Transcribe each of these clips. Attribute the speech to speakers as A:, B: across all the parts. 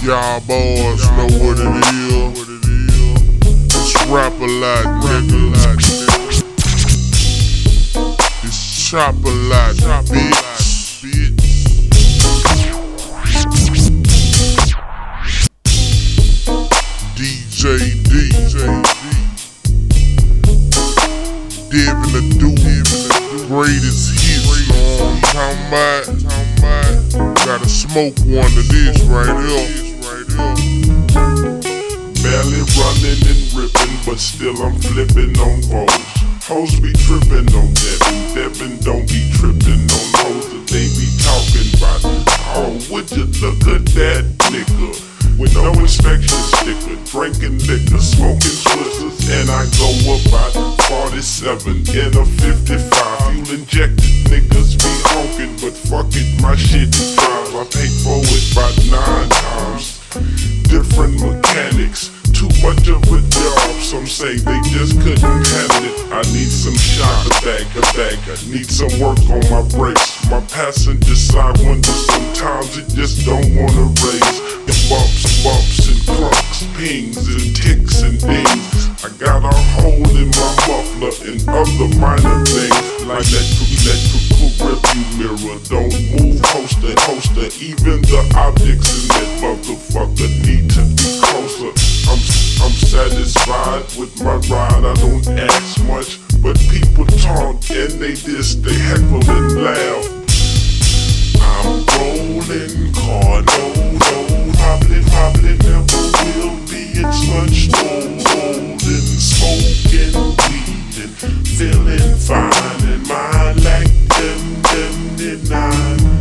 A: Y'all boys know what it is. It's Rap-A-Lot, niggas. It's Chop-A-Lot, bitch. DJ D. Divin' the Dude, greatest hits, know what I'm talking about? Gotta smoke one of this right here.
B: Barely running and ripping, but still I'm flipping on hoes. Hoes be tripping on Devin don't be tripping on hoes that they be talking about. Oh, would you look at that nigga with no inspection sticker, drinking liquor, smoking Twizzlers, and I go about 47 in a 55. Fuel injected niggas be honking, but fuck it, my shit drives. I paid for it about 9 times. Different mechanics, too much of a job. Some say they just couldn't handle it. I need some shot, a bag. I need some work on my brakes. My passenger side window, sometimes it just don't wanna raise. The bumps and crunks, pings and ticks and dings. I got a hole in my muffler and other minor things, like that electrical review mirror. Don't move, holster. Even the objects in that motherfucker need to be closer. I'm satisfied with my ride, I don't ask much, but people talk and they heckle and laugh. I'm rolling car, no, probably never will be. It's much holding, smoking weed and feeling fine in my like them 9.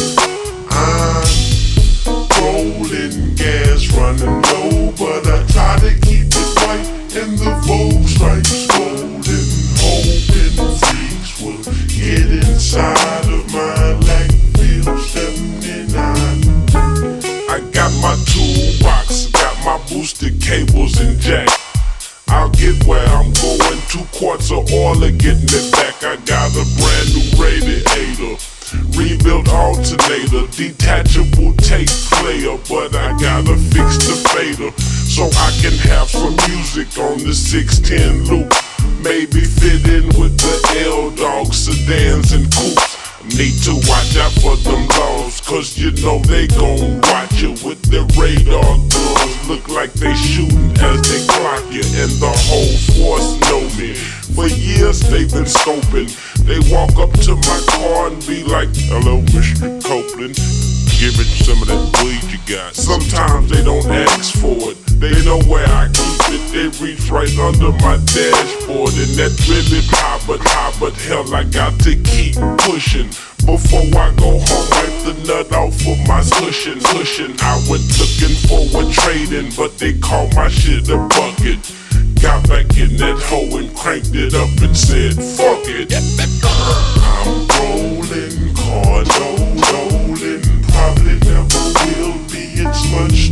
B: I'm rolling gas, running low, but I try to keep it right in the Vogue stripes golden, hoping freaks will get inside of my like feel 79. I got my toolbox, got my boosted cables and jack. I'll get where I'm going, 2 quarts of oil and getting it back. I got a brand new radiator, rebuilt alternator, detachable tape player, but I gotta fix the fader so I can have some music on the 610 loop. Maybe fit in with the L-Dog sedans and coupes. Need to watch out for them laws, cause you know they gon' watch you with their radar guns. Look like they shooting as they clock you, and the whole force know me. For years they've been scoping. They walk up to my car and be like, "Hello, Mr. Copeland, give it some of that weed you got." Sometimes they don't ask for it, they know where I keep it. They reach right under my dashboard, and that really high, but hell, I got to keep pushing. Before I go home, wipe the nut off of my cushion. I went looking for a trade-in, but they called my shit a bucket. Got back in that hoe and cranked it up and said, fuck it. I'm rolling car, rolling, probably never will be. It's much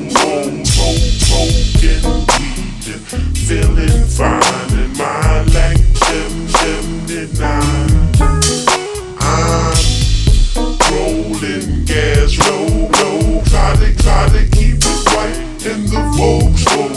B: smoking weed and feeling fine in my like 79. I'm rolling gas, low, try to keep it right in the Vogue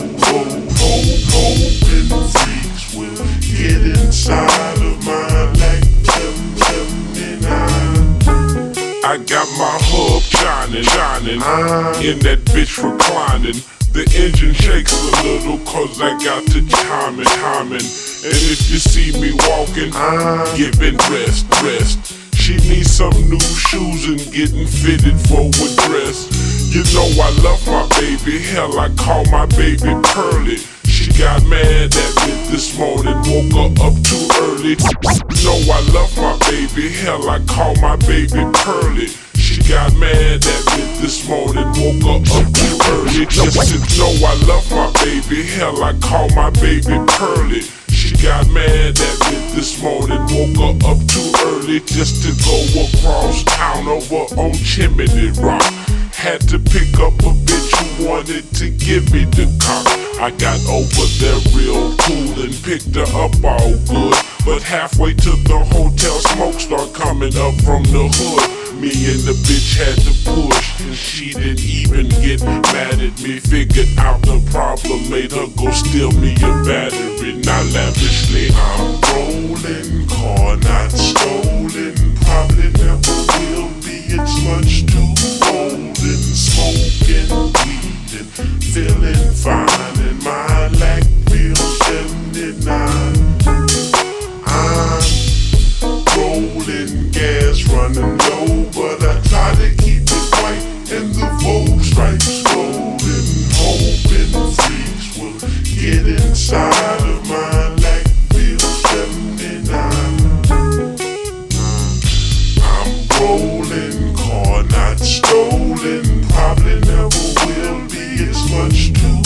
B: hoping freaks will get inside of my like 79. I got my hub shining, in that bitch reclining. The engine shakes a little cause I got to chiming. And if you see me walking, giving rest. She needs some new shoes and getting fitted for a dress. You know I love my baby, hell I call my baby Pearly. She got mad at me this morning, woke her up too early. You know I love my baby, hell I call my baby Pearly. She got mad at me this morning, woke her up too early. Just to know I love my baby, hell I call my baby Pearly. She got mad at me this morning, woke her up too early just to go across town over on Chimney Rock. Had to pick up a bitch who wanted to give me the cock. I got over there real cool and picked her up all good, but halfway to the hotel, smoke start coming up from the hood. Me and the bitch had to push, and she didn't even get mad at me. Figured out the problem, made her go steal me a battery. Not lavishly, I'm rolling, car not stolen. Probably never will be, it's much too old. And smoking weed and feeling fine in my Lackville 79. I'm rolling gas, running low, but I try to keep it white and the Vogue stripes golden. Hoping freaks will get inside of my Lackville 79. I'm rolling, car not stolen, probably never will be, it's much too